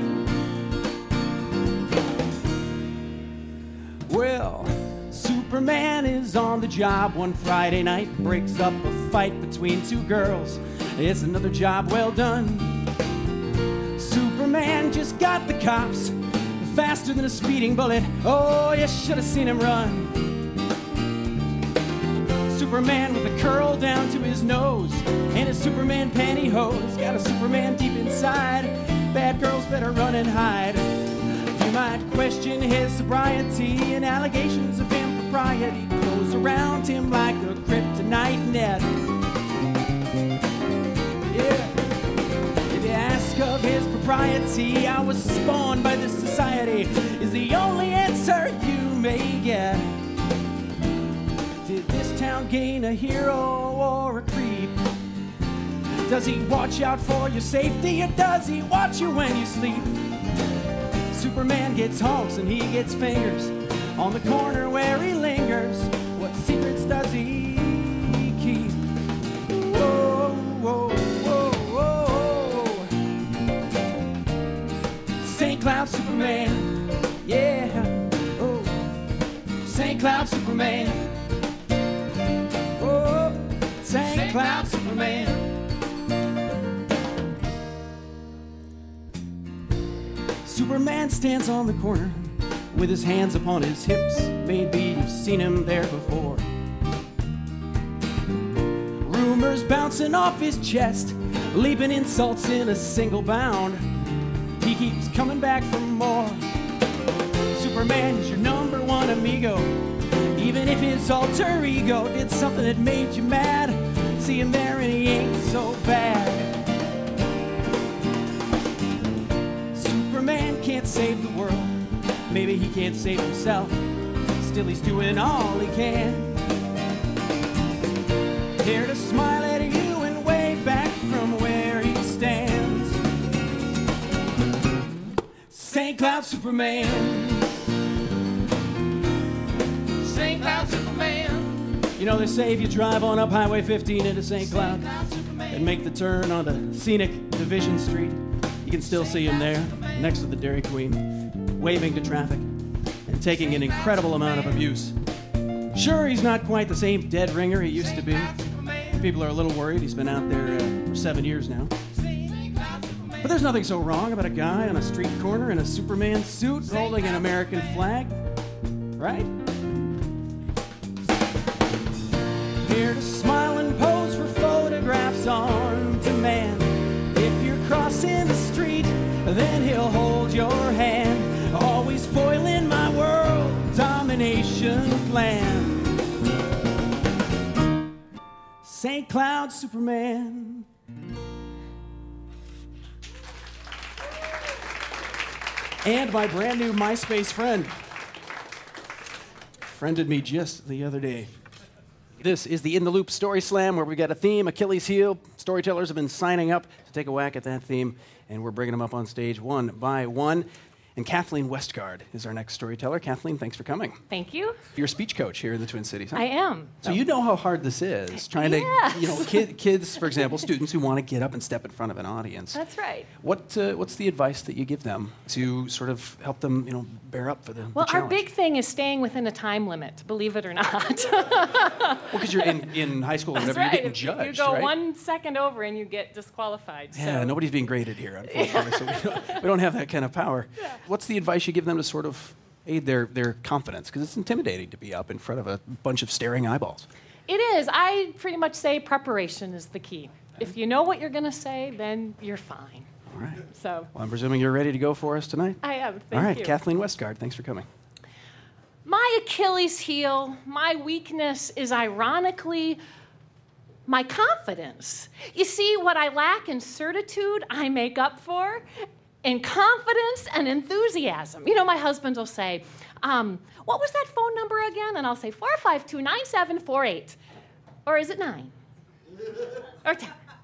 Well, Superman is on the job one Friday night, breaks up a fight between two girls. It's another job well done. Superman just got the cops faster than a speeding bullet. Oh, you should have seen him run. Superman with a curl down to his nose and his Superman pantyhose. Got a Superman deep inside. Bad girls better run and hide. You might question his sobriety and allegations of impropriety goes around him like a kryptonite net. Yeah. If you ask of his propriety, I was spawned by this society, is the only answer you may get. Did this town gain a hero or a creep? Does he watch out for your safety, or does he watch you when you sleep? Superman gets honks and he gets fingers on the corner where he lingers. What secrets does he keep? Whoa, whoa, whoa, whoa. Saint Cloud Superman, yeah. Oh, Saint Cloud Superman. Oh, Saint Cloud Superman. Superman stands on the corner with his hands upon his hips. Maybe you've seen him there before. Rumors bouncing off his chest, leaping insults in a single bound. He keeps coming back for more. Superman is your number one amigo. Even if his alter ego did something that made you mad, see him there and he ain't so bad. Superman can't save the world. Maybe he can't save himself. Still he's doing all he can. Here to smile at you and wave back from where he stands. Saint Cloud Superman. Saint Cloud Superman. You know, they say if you drive on up Highway fifteen into Saint Cloud and make the turn onto scenic Division Street, you can still see him there, next to the Dairy Queen, waving to traffic and taking an incredible amount of abuse. Sure, he's not quite the same dead ringer he used to be. People are a little worried. He's been out there uh, for seven years now. But there's nothing so wrong about a guy on a street corner in a Superman suit holding an American flag, right? Here to smile and pose for photographs on demand. If you're crossing the street, then he'll hold your hand, always foiling my world domination plan. Saint Cloud Superman. And my brand new MySpace friend. Friended me just the other day. This is the In the Loop Story Slam, where we've got a theme, Achilles heel. Storytellers have been signing up to take a whack at that theme, and we're bringing them up on stage one by one. And Kathleen Westgard is our next storyteller. Kathleen, thanks for coming. Thank you. You're a speech coach here in the Twin Cities, huh? I am. So you know how hard this is, trying Yes. to, you know, kid, kids, for example, students who want to get up and step in front of an audience. That's right. What uh, What's the advice that you give them to sort of help them, you know, bear up for the, Well, the our challenge? big thing is staying within a time limit, believe it or not. Well, because you're in, in high school or That's whatever, right. you're getting judged, You go right? one second over and you get disqualified. Yeah, so. nobody's being graded here, unfortunately, so we don't, we don't have that kind of power. Yeah. What's the advice you give them to sort of aid their, their confidence? Because it's intimidating to be up in front of a bunch of staring eyeballs. It is. I pretty much say preparation is the key. If you know what you're going to say, then you're fine. All right. So Well, I'm presuming you're ready to go for us tonight? I am. Thank All right, you. Kathleen Westgard, thanks for coming. My Achilles heel, my weakness is ironically my confidence. You see, what I lack in certitude, I make up for in confidence and enthusiasm. You know, my husband will say, um, what was that phone number again? And I'll say, four five two, nine seven four eight. Or is it nine? Or ten?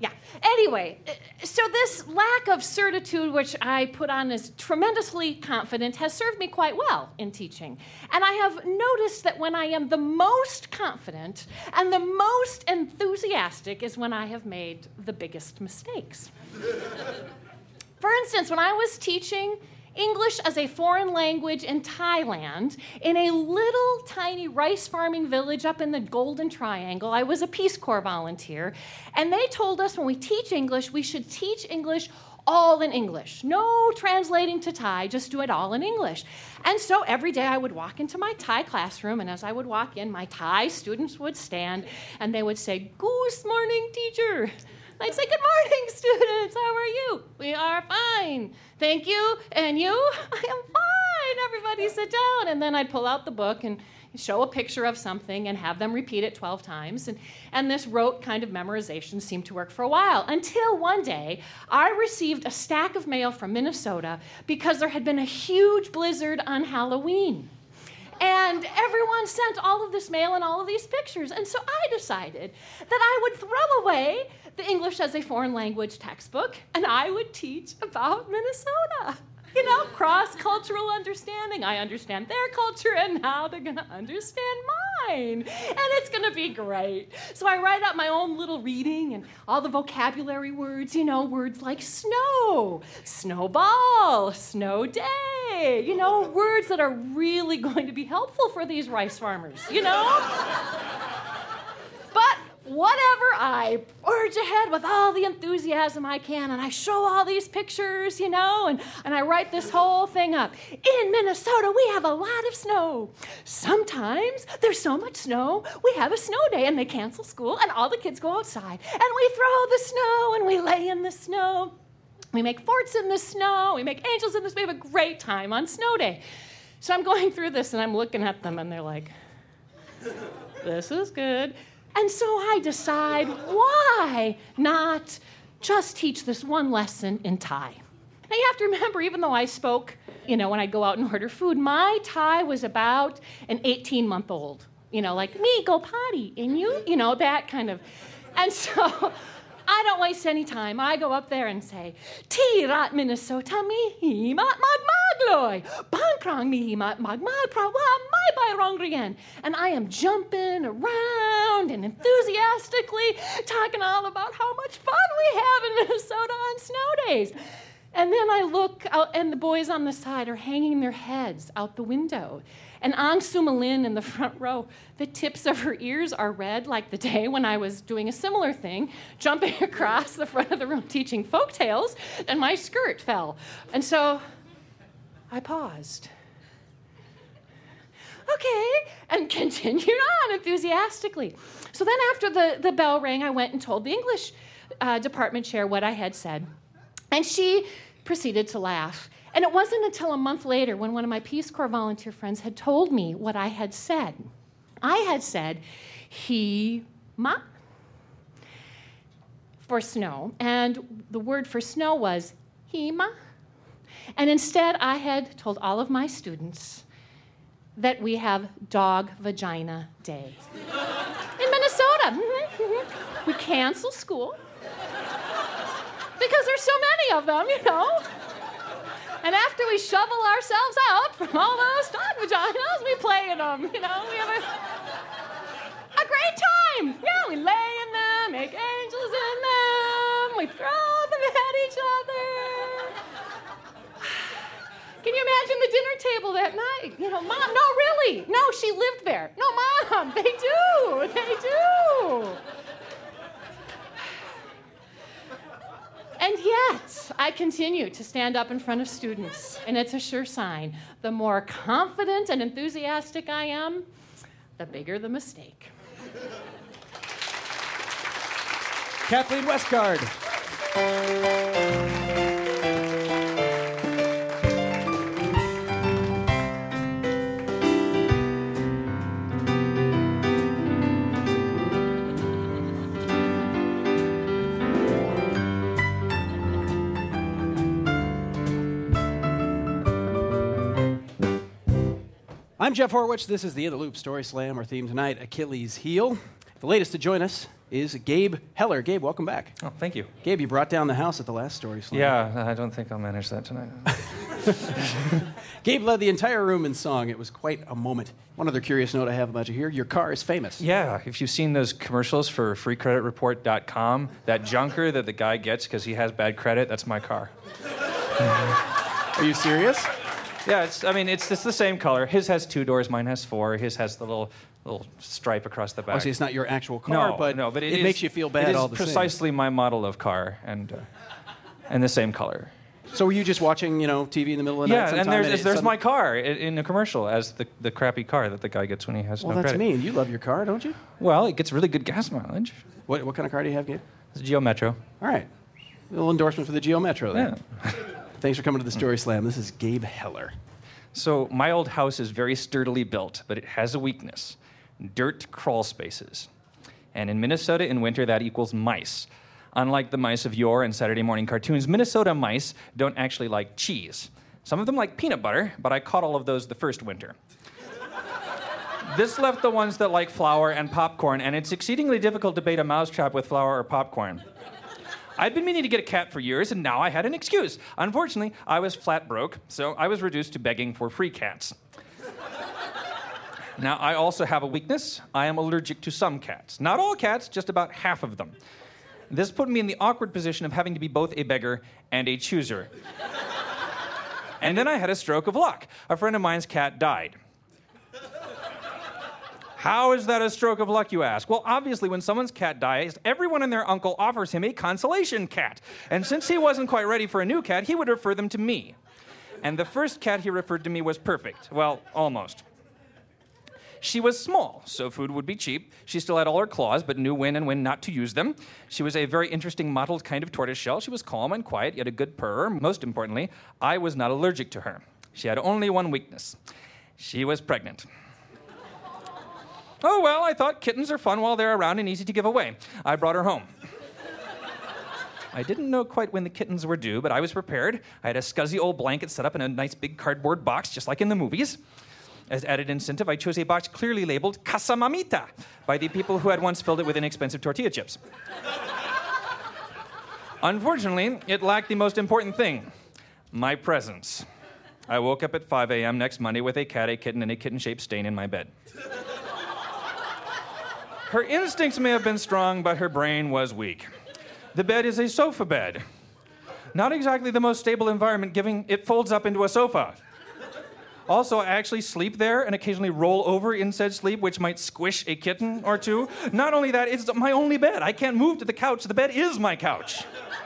Yeah. Anyway, so this lack of certitude, which I put on as tremendously confident, has served me quite well in teaching. And I have noticed that when I am the most confident and the most enthusiastic is when I have made the biggest mistakes. For instance, when I was teaching English as a foreign language in Thailand, in a little tiny rice farming village up in the Golden Triangle. I was a Peace Corps volunteer, and they told us when we teach English, we should teach English all in English. No translating to Thai, just do it all in English. And so every day I would walk into my Thai classroom, and as I would walk in, my Thai students would stand, and they would say, "Good morning, teacher." I'd say, "Good morning, students. How are you?" "We are fine. Thank you. And you?" "I am fine. Everybody sit down." And then I'd pull out the book and show a picture of something and have them repeat it twelve times. And, and this rote kind of memorization seemed to work for a while, until one day I received a stack of mail from Minnesota because there had been a huge blizzard on Halloween. And everyone sent all of this mail and all of these pictures. And so I decided that I would throw away the English as a foreign language textbook, and I would teach about Minnesota. You know, cross-cultural understanding. I understand their culture, and now they're going to understand mine. And it's going to be great. So I write out my own little reading and all the vocabulary words, you know, words like snow, snowball, snow day, you know, words that are really going to be helpful for these rice farmers, you know? But whatever, I forge ahead with all the enthusiasm I can, and I show all these pictures, you know, and, and I write this whole thing up. In Minnesota, we have a lot of snow. Sometimes there's so much snow, we have a snow day, and they cancel school, and all the kids go outside, and we throw the snow, and we lay in the snow. We make forts in the snow, we make angels in the snow. We have a great time on snow day. So I'm going through this, and I'm looking at them, and they're like, this is good. And so I decide, why not just teach this one lesson in Thai? Now you have to remember, even though I spoke, you know, when I go out and order food, my Thai was about an eighteen-month-old. You know, like, me, go potty, and you, you know, that kind of. And so I don't waste any time. I go up there and say, Tirat Minnesota mi himat magmagloy, bankrang mi himat magmagprawa my bayrongrian. And I am jumping around and enthusiastically talking all about how much fun we have in Minnesota on snow days. And then I look out, and the boys on the side are hanging their heads out the window. And Ang Sumalin in the front row, the tips of her ears are red, like the day when I was doing a similar thing, jumping across the front of the room teaching folk tales, and my skirt fell. And so I paused. Okay, and continued on enthusiastically. So then after the, the bell rang, I went and told the English uh, department chair what I had said. And she proceeded to laugh. And it wasn't until a month later when one of my Peace Corps volunteer friends had told me what I had said. I had said, he-ma, for snow. And the word for snow was he-ma. And instead, I had told all of my students that we have Dog Vagina Day. In Minnesota. Mm-hmm, mm-hmm. We cancel school. Because there's so many of them, you know. And after we shovel ourselves out from all those dog vaginas, we play in them, you know. We have a, a great time. Yeah, we lay in them, make angels in them, we throw them at each other. Can you imagine the dinner table that night? You know, Mom, no, really. No, she lived there. No, Mom, they do. They do. And yet, I continue to stand up in front of students, and it's a sure sign. The more confident and enthusiastic I am, the bigger the mistake. Kathleen Westgard. I'm Jeff Horwich. This is the In the Loop Story Slam. Our theme tonight, Achilles' heel. The latest to join us is Gabe Heller. Gabe, welcome back. Oh, thank you. Gabe, you brought down the house at the last Story Slam. Yeah, I don't think I'll manage that tonight. Gabe led the entire room in song. It was quite a moment. One other curious note I have about you here, your car is famous. Yeah, if you've seen those commercials for free credit report dot com, that junker that the guy gets because he has bad credit, that's my car. Are you serious? Yeah, it's. I mean, it's it's the same color. His has two doors, mine has four. His has the little little stripe across the back. Obviously, it's not your actual car, no, but, no, but it, it is, makes you feel bad it all the is same. precisely my model of car, and uh, and the same color. So were you just watching, you know, T V in the middle of the yeah, night sometime? and there's and it there's sudden- my car in, in the commercial as the the crappy car that the guy gets when he has Well, no that's credit. mean. You love your car, don't you? Well, it gets really good gas mileage. What what kind of car do you have, Gabe? It's a Geo Metro. All right. A little endorsement for the Geo Metro there. Yeah. Thanks for coming to the Story Slam. This is Gabe Heller. So my old house is very sturdily built, but it has a weakness: dirt crawl spaces. And in Minnesota in winter, that equals mice. Unlike the mice of yore and Saturday morning cartoons, Minnesota mice don't actually like cheese. Some of them like peanut butter, but I caught all of those the first winter. This left the ones that like flour and popcorn, and it's exceedingly difficult to bait a mousetrap with flour or popcorn. I'd been meaning to get a cat for years, and now I had an excuse. Unfortunately, I was flat broke, so I was reduced to begging for free cats. Now, I also have a weakness. I am allergic to some cats. Not all cats, just about half of them. This put me in the awkward position of having to be both a beggar and a chooser. And then I had a stroke of luck. A friend of mine's cat died. How is that a stroke of luck, you ask? Well, obviously, when someone's cat dies, everyone and their uncle offers him a consolation cat. And since he wasn't quite ready for a new cat, he would refer them to me. And the first cat he referred to me was perfect. Well, almost. She was small, so food would be cheap. She still had all her claws, but knew when and when not to use them. She was a very interesting mottled kind of tortoiseshell. She was calm and quiet, yet a good purrer. Most importantly, I was not allergic to her. She had only one weakness. She was pregnant. Oh, well, I thought kittens are fun while they're around and easy to give away. I brought her home. I didn't know quite when the kittens were due, but I was prepared. I had a scuzzy old blanket set up in a nice big cardboard box, just like in the movies. As added incentive, I chose a box clearly labeled Casa Mamita by the people who had once filled it with inexpensive tortilla chips. Unfortunately, it lacked the most important thing: my presence. I woke up at five a.m. next Monday with a cat, a kitten, and a kitten-shaped stain in my bed. Her instincts may have been strong, but her brain was weak. The bed is a sofa bed. Not exactly the most stable environment, given it folds up into a sofa. Also, I actually sleep there and occasionally roll over in said sleep, which might squish a kitten or two. Not only that, it's my only bed. I can't move to the couch. The bed is my couch.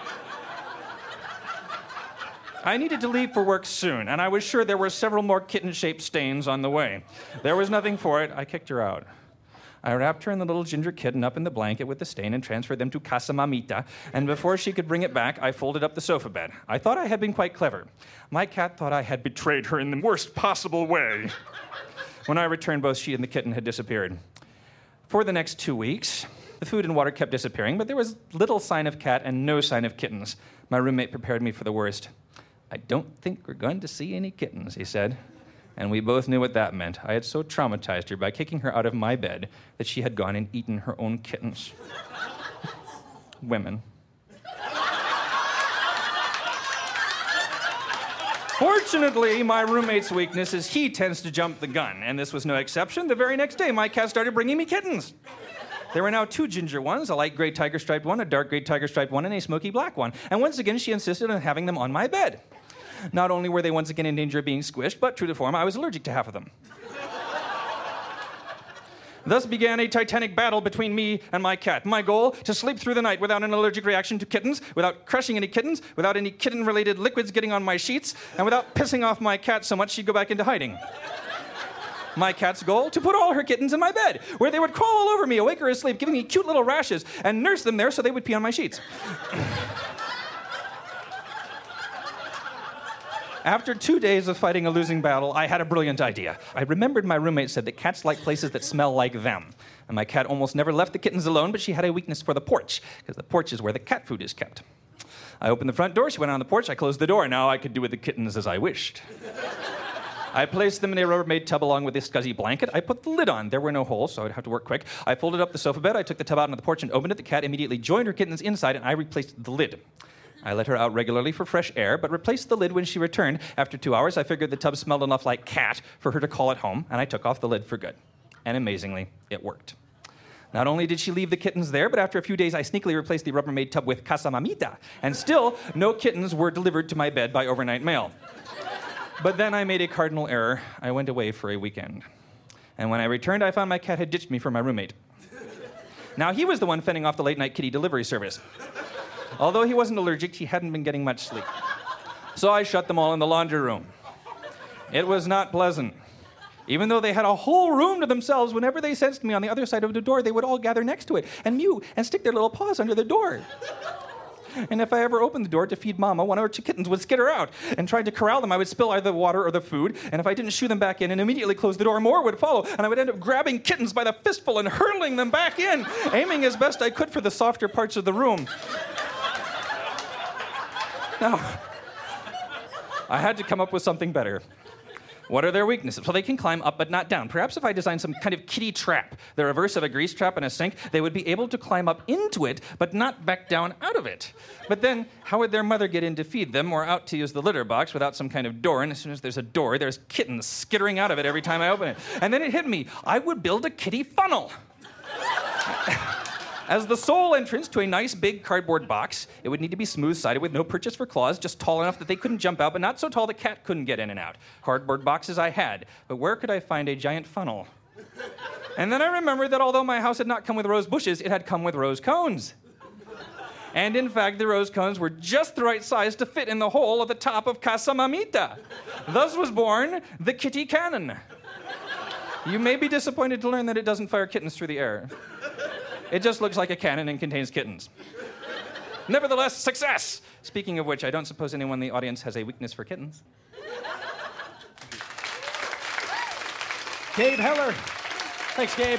I needed to leave for work soon, and I was sure there were several more kitten-shaped stains on the way. There was nothing for it. I kicked her out. I wrapped her and the little ginger kitten up in the blanket with the stain and transferred them to Casa Mamita, and before she could bring it back, I folded up the sofa bed. I thought I had been quite clever. My cat thought I had betrayed her in the worst possible way. When I returned, both she and the kitten had disappeared. For the next two weeks, the food and water kept disappearing, but there was little sign of cat and no sign of kittens. My roommate prepared me for the worst. I don't think we're going to see any kittens, he said. And we both knew what that meant. I had so traumatized her by kicking her out of my bed that she had gone and eaten her own kittens. Women. Fortunately, my roommate's weakness is he tends to jump the gun, and this was no exception. The very next day, my cat started bringing me kittens. There were now two ginger ones, a light gray tiger striped one, a dark gray tiger striped one, and a smoky black one. And once again, she insisted on having them on my bed. Not only were they once again in danger of being squished, but true to form, I was allergic to half of them. Thus began a titanic battle between me and my cat. My goal, to sleep through the night without an allergic reaction to kittens, without crushing any kittens, without any kitten-related liquids getting on my sheets, and without pissing off my cat so much she'd go back into hiding. My cat's goal, to put all her kittens in my bed, where they would crawl all over me, awake or asleep, giving me cute little rashes, and nurse them there so they would pee on my sheets. After two days of fighting a losing battle, I had a brilliant idea. I remembered my roommate said that cats like places that smell like them. And my cat almost never left the kittens alone, but she had a weakness for the porch, because the porch is where the cat food is kept. I opened the front door, she went on the porch, I closed the door, now I could do with the kittens as I wished. I placed them in a Rubbermaid tub along with a scuzzy blanket. I put the lid on. There were no holes, so I'd have to work quick. I folded up the sofa bed. I took the tub out onto the porch and opened it. The cat immediately joined her kittens inside, and I replaced the lid. I let her out regularly for fresh air, but replaced the lid when she returned. After two hours, I figured the tub smelled enough like cat for her to call it home, and I took off the lid for good. And amazingly, it worked. Not only did she leave the kittens there, but after a few days, I sneakily replaced the Rubbermaid tub with Casa Mamita, and still, no kittens were delivered to my bed by overnight mail. But then I made a cardinal error. I went away for a weekend. And when I returned, I found my cat had ditched me for my roommate. Now, he was the one fending off the late-night kitty delivery service. Although he wasn't allergic, he hadn't been getting much sleep. So I shut them all in the laundry room. It was not pleasant. Even though they had a whole room to themselves, whenever they sensed me on the other side of the door, they would all gather next to it and mew and stick their little paws under the door. And if I ever opened the door to feed Mama, one of her chickens would skitter out. And tried to corral them, I would spill either the water or the food. And if I didn't shoo them back in and immediately close the door, more would follow. And I would end up grabbing kittens by the fistful and hurling them back in, aiming as best I could for the softer parts of the room. Now, I had to come up with something better. What are their weaknesses? Well, they can climb up but not down. Perhaps if I designed some kind of kitty trap, the reverse of a grease trap in a sink, they would be able to climb up into it but not back down out of it. But then, how would their mother get in to feed them or out to use the litter box without some kind of door? And as soon as there's a door, there's kittens skittering out of it every time I open it. And then it hit me. I would build a kitty funnel. As the sole entrance to a nice big cardboard box, it would need to be smooth-sided with no purchase for claws, just tall enough that they couldn't jump out, but not so tall the cat couldn't get in and out. Cardboard boxes I had, but where could I find a giant funnel? And then I remembered that although my house had not come with rose bushes, it had come with rose cones. And in fact, the rose cones were just the right size to fit in the hole of the top of Casa Mamita. Thus was born the kitty cannon. You may be disappointed to learn that it doesn't fire kittens through the air. It just looks like a cannon and contains kittens. Nevertheless, success! Speaking of which, I don't suppose anyone in the audience has a weakness for kittens. Gabe Heller. Thanks, Gabe.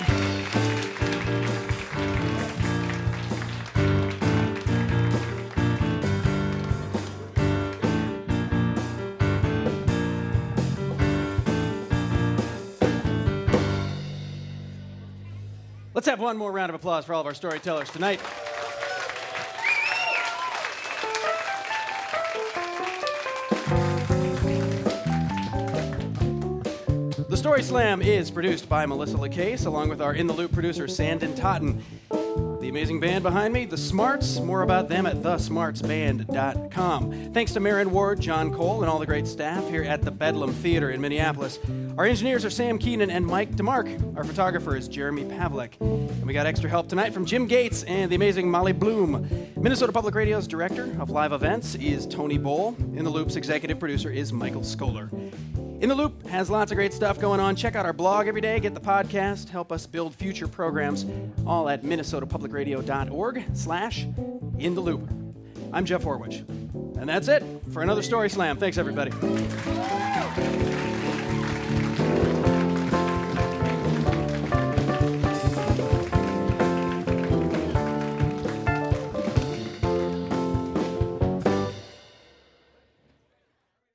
Let's have one more round of applause for all of our storytellers tonight. The Story Slam is produced by Melissa LaCase, along with our In the Loop producer, Sandon Totten. The amazing band behind me, The Smarts. More about them at the smarts band dot com. Thanks to Marin Ward, John Cole, and all the great staff here at the Bedlam Theater in Minneapolis. Our engineers are Sam Keenan and Mike DeMark. Our photographer is Jeremy Pavlik. And we got extra help tonight from Jim Gates and the amazing Molly Bloom. Minnesota Public Radio's director of live events is Tony Bowl. In the Loop's executive producer is Michael Scholar. In the Loop has lots of great stuff going on. Check out our blog every day, get the podcast, help us build future programs, all at minnesota public radio dot org slash in the loop. I'm Jeff Horwich. And that's it for another Story Slam. Thanks, everybody.